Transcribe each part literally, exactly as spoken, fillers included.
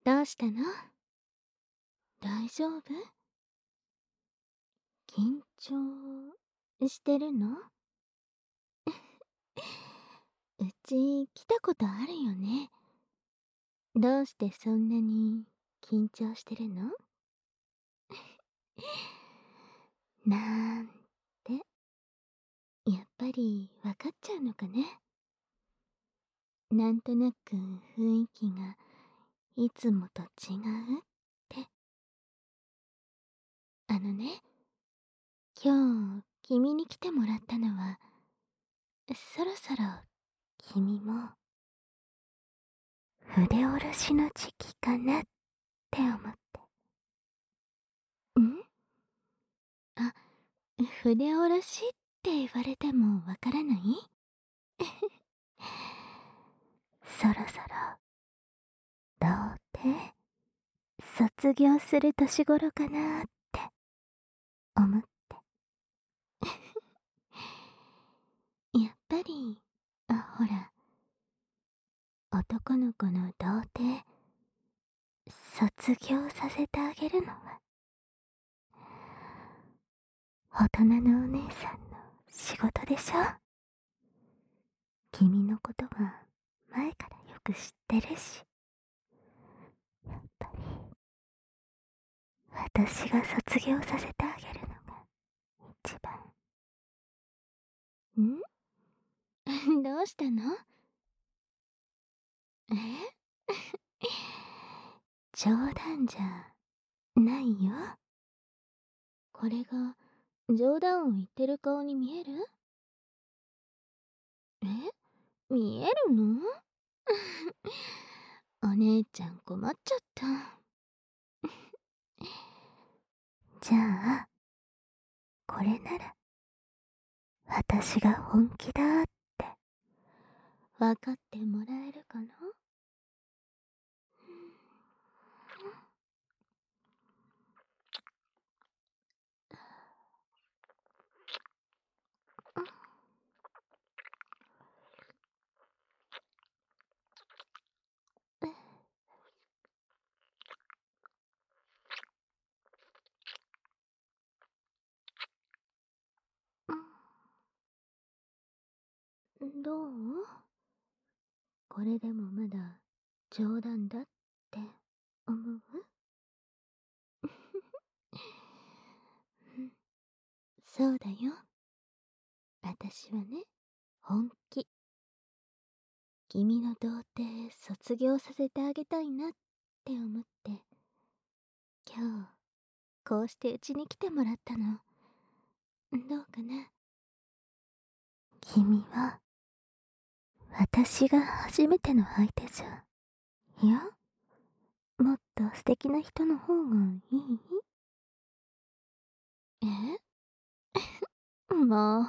どうしたの？大丈夫？緊張してるの？うち来たことあるよね。どうしてそんなに緊張してるの？なんて、やっぱりわかっちゃうのかね。なんとなく雰囲気がいつもと違うって。あのね、今日君に来てもらったのは、そろそろ君も筆下ろしの時期かなって思って。んあ、筆下ろしって言われてもわからない？そろそろ、どうって卒業する年頃かなって思って。やっぱり、あ、ほら、男の子の童貞、卒業させてあげるのは、大人のお姉さんの仕事でしょ？君のことは前からよく知ってるし、やっぱり、私が卒業させてあげるのが一番。んどうしたの？え冗談じゃないよ。これが冗談を言ってる顔に見える？え見えるの？お姉ちゃん困っちゃった。じゃあ、これなら、私が本気だって分かってもらえるかな？どう？これでもまだ冗談だって思う？そうだよ。私はね、本気。君の童貞卒業させてあげたいなって思って、今日、こうしてうちに来てもらったの。どうかな？君は、私が初めての相手じゃ。いや、もっと素敵な人の方がいい？えもう、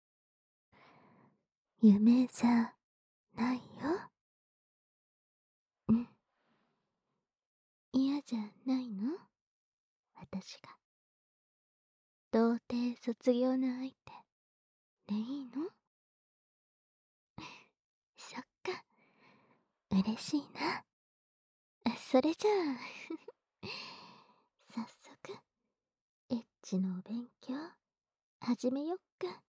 夢じゃないよ。うん。嫌じゃないの？私が。童貞卒業の相手でいいの？そっか。嬉しいな。それじゃあ早速、エッチのお勉強、始めよっか。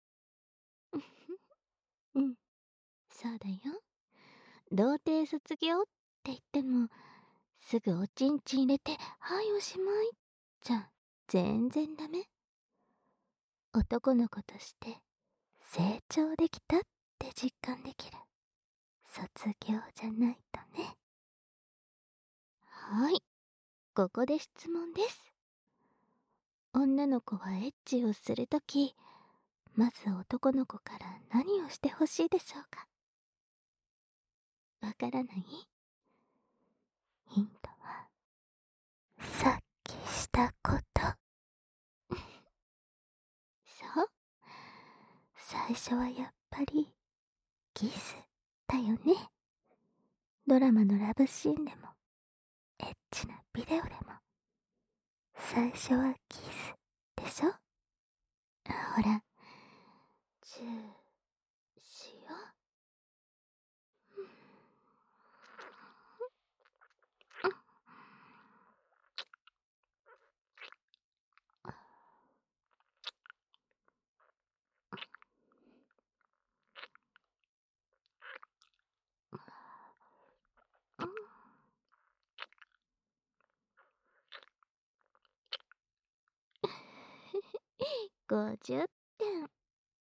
うん、そうだよ。童貞卒業って言っても、すぐおちんちん入れて、はいおしまい。じゃ、全然ダメ。男の子として成長できたって実感できる卒業じゃないとね。はい、ここで質問です。女の子はエッチをするとき、まず男の子から何をしてほしいでしょうか？わからない？ヒントは、さっきしたこと。そう、最初はやっぱりキスだよね。ドラマのラブシーンでもエッチなビデオでも最初はキスでしょ？ほら、チューしよう。 ごじゅってん。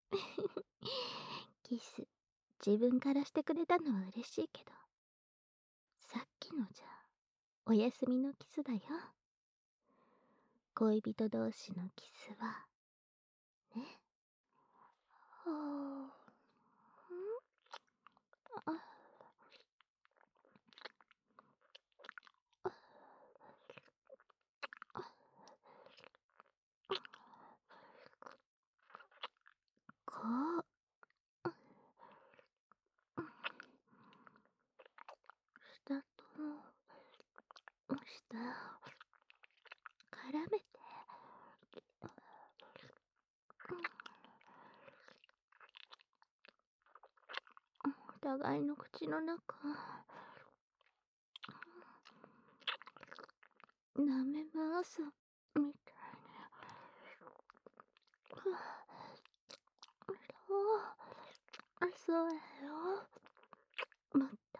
キス、自分からしてくれたのは嬉しいけど、さっきのじゃ、お休みのキスだよ。恋人同士のキスは、ね。はぁ、あ、こ下と下絡めて、お互いの口の中舐めますみたいな。そうそうやよ。もっと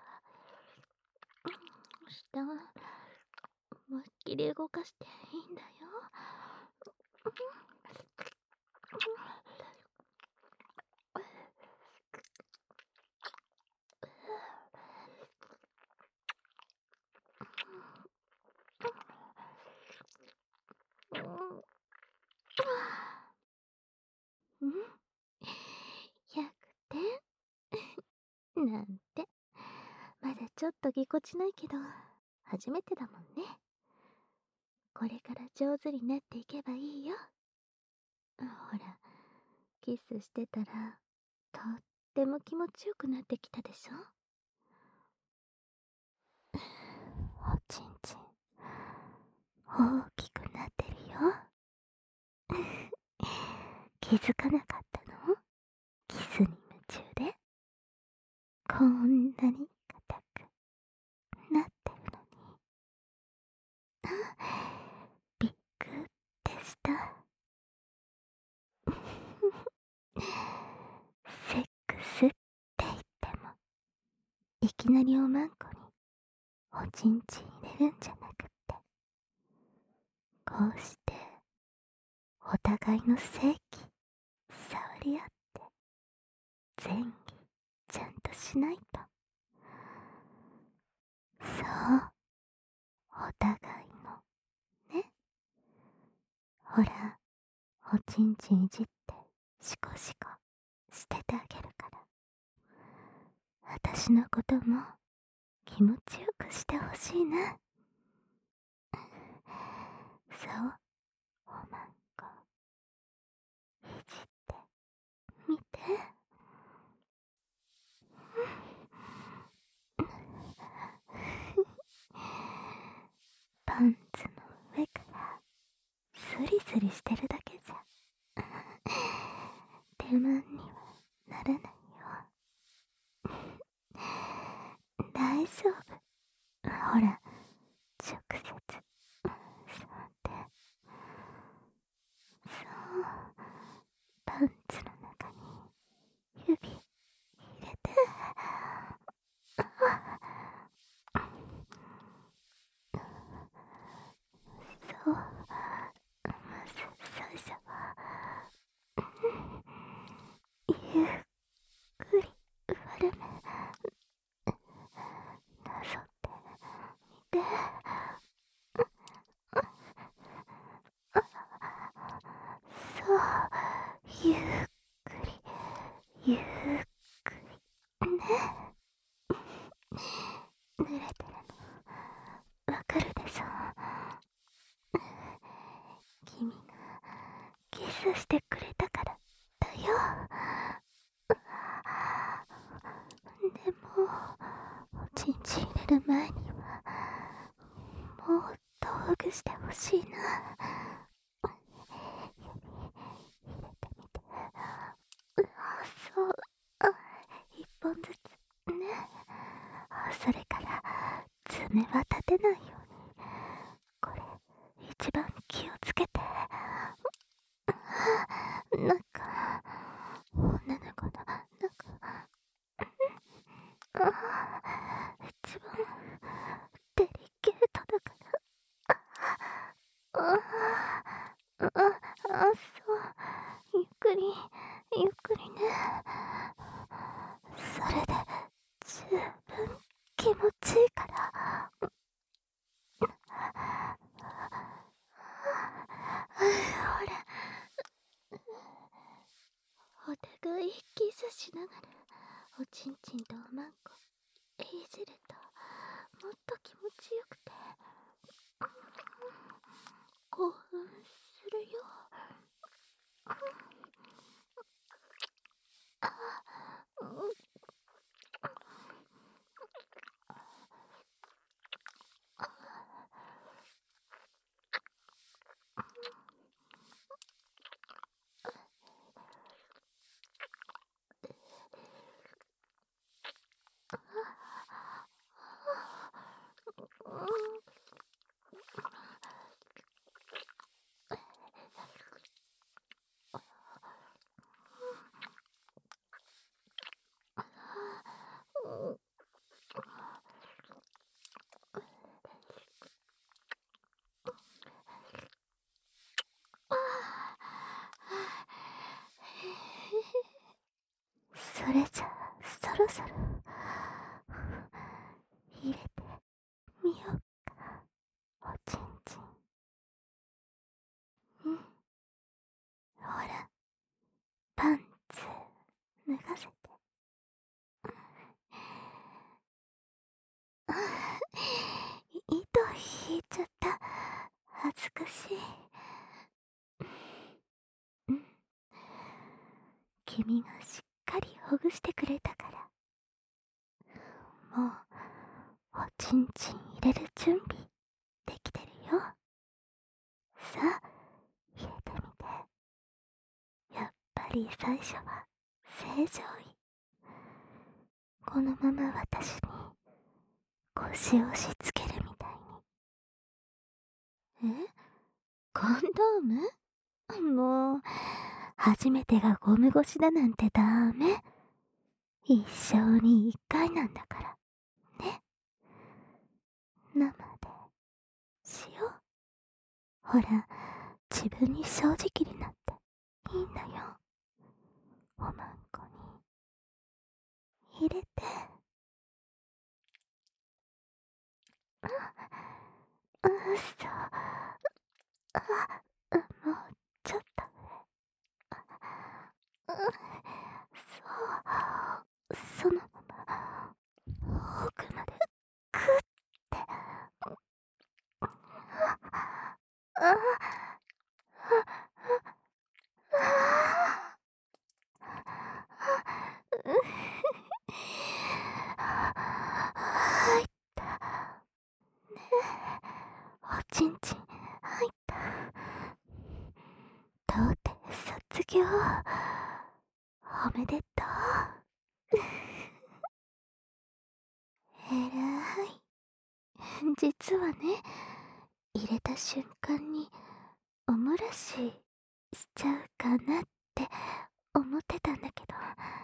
下思いっきり動かしていいんだよ。うん、ひゃくてんなんて。まだちょっとぎこちないけど、初めてだもんね。これから上手になっていけばいいよ。ほら、キスしてたら、とっても気持ちよくなってきたでしょ。おちんちん、大きくなってるよ。気づかなかったの？キスに夢中で。こんなに硬くなってるのに。びっくりでした。セックスって言っても、いきなりおまんこにおちんちん入れるんじゃなくって、こうしてお互いの性器触り合って前儀ちゃんとしないと。そう、お互いのね。ほら、おちんちんいじってシコシコしててあげるから、私のことも気持ちよくしてほしいな。そう、おまんこいじってみて。パンツの上からスリスリしてるだけじゃ手間にはならないよ。大丈夫。ほら、直接触って。そう、パンツの中に指入れて。そう、まず最初はゆっくり悪めなぞってみて。そう、ゆっくりゆっくりね。濡れてるのわかるでしょ。君がキスしてくれたからだよ。でも、おちんちん入れる前にはもっとほぐしてほしいな。入れてみて。うわ、そう、あ、一本ずつね。それから爪は立てないように、これ一番気をつけて。なんか女の子のなんか、あ、一番デリケートだから。ああああ、そう、 おちんちんとおまんこいじるともっと気持ちよくて興奮するよ。あ、うん、それじゃそろそろ入れてみようか、おちんちん。うん、ほら、パンツ脱がせて。あ、糸引いちゃった。恥ずかしい。うん、君がしっかりほぐしてくれたから、もうおちんちん入れる準備できてるよ。さあ、入れてみて。やっぱり最初は正常位。このまま私に腰を押し付けるみたいに。え？コンドーム？もう、初めてがゴム越しだなんてダメ。一生に一回なんだから。ね。生でしよう。ほら、自分に正直になっていいんだよ。おまんこに入れて。あ、うそ。あ、もうちょっと上。う、そう、そのまま奥までグッて。ああ、入った。ねえ、おちんちん入った。童貞卒業おめでとう。えらい。実はね、入れた瞬間におもらししちゃうかなって思ってたんだけど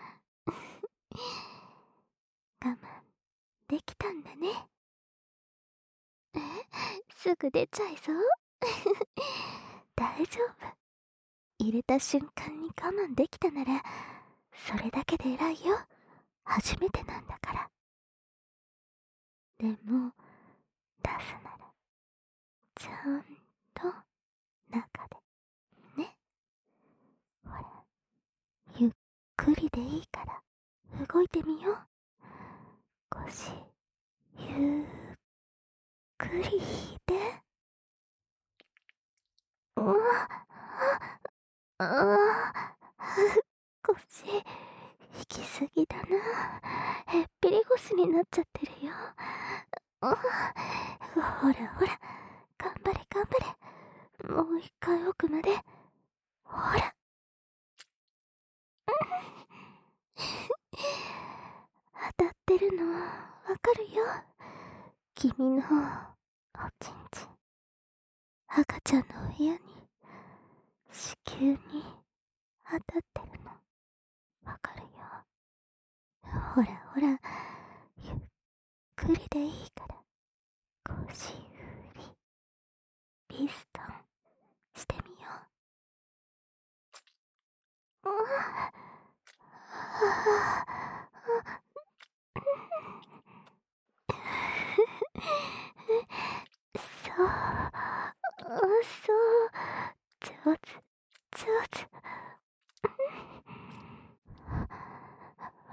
我慢できたんだね。え、すぐ出ちゃいそう大丈夫。入れた瞬間に我慢できたならそれだけで偉いよ。初めてなんだから。でも出すならちゃんと中でね。ほら、ゆっくりでいいから動いてみよう。腰ゆっくり引いて。うわああ、腰引きすぎだな。へっぴり腰になっちゃってるよ。あ、ほらほら、頑張れ頑張れ。もう一回奥まで。ほら当たってるのわかるよ。君のおちんちん、赤ちゃんの親に子宮に当たってるのわかるよ。ほらほら、ゆっくりでいいから腰振りピストンしてみよう。うわそう、そう、上手上手。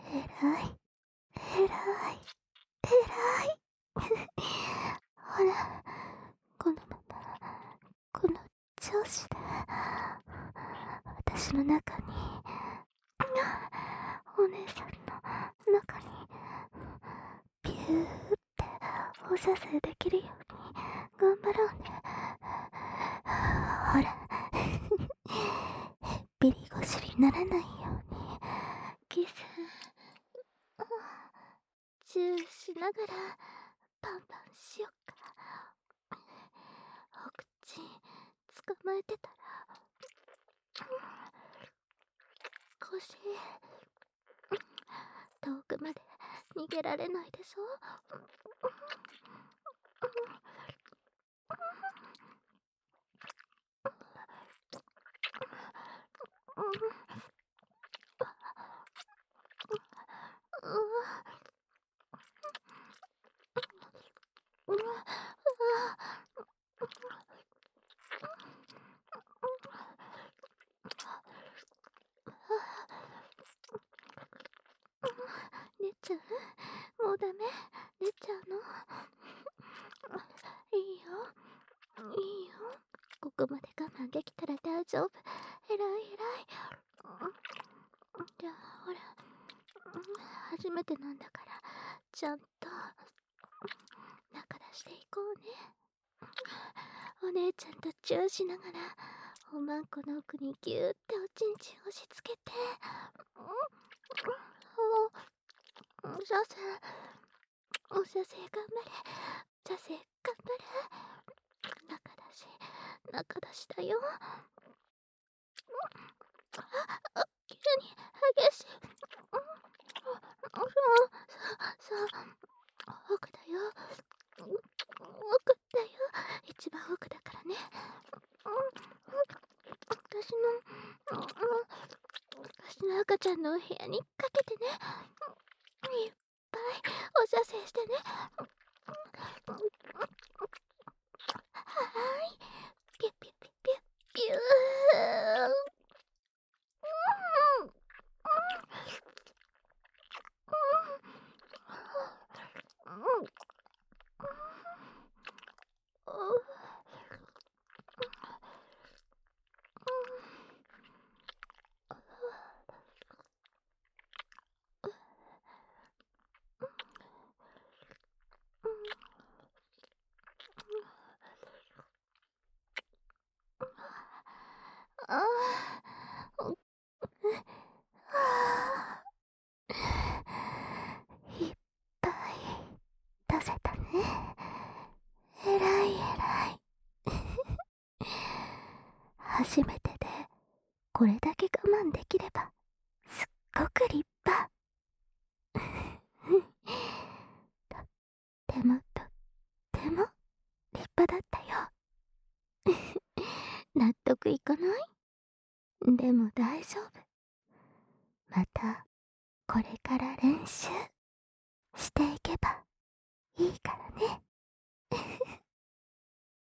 えらい、えらい、えらい。ほら、このまま、この調子で、私の中に、お姉さんの中に、ピューって放射線できるように頑張ろうね。ほら、へっぴり腰にならないように、キス、チューしながら、パンパンしよっか。お口、捕まえてたら、腰、遠くまで逃げられないでしょ。寝ちゃう？もうダメ？寝ちゃうの？いいよ、いいよ。ここまで我慢できたら大丈夫。えらいえらい。じゃあほら、初めてなんだからちゃんと中出していこうね。お姉ちゃんとチューしながらおまんこの奥にギューっておちんちん押し付けて、お射精、お射精頑張れ、射精頑張れ。中出し、中出しだよ。あ、急に激しい。そうそう奥だよ、奥だよ、一番奥だからね。私の私の赤ちゃんのお部屋にかけてね。いっぱいお射精してね。はーい、ピュッピュッピュッピュッピュー。ああ、いっぱい出せたね。えらいえらい。初めてでこれだけ我慢できればすっごく立派。とってもとっても立派だったよ。納得いかない？でも大丈夫。またこれから練習していけばいいからね。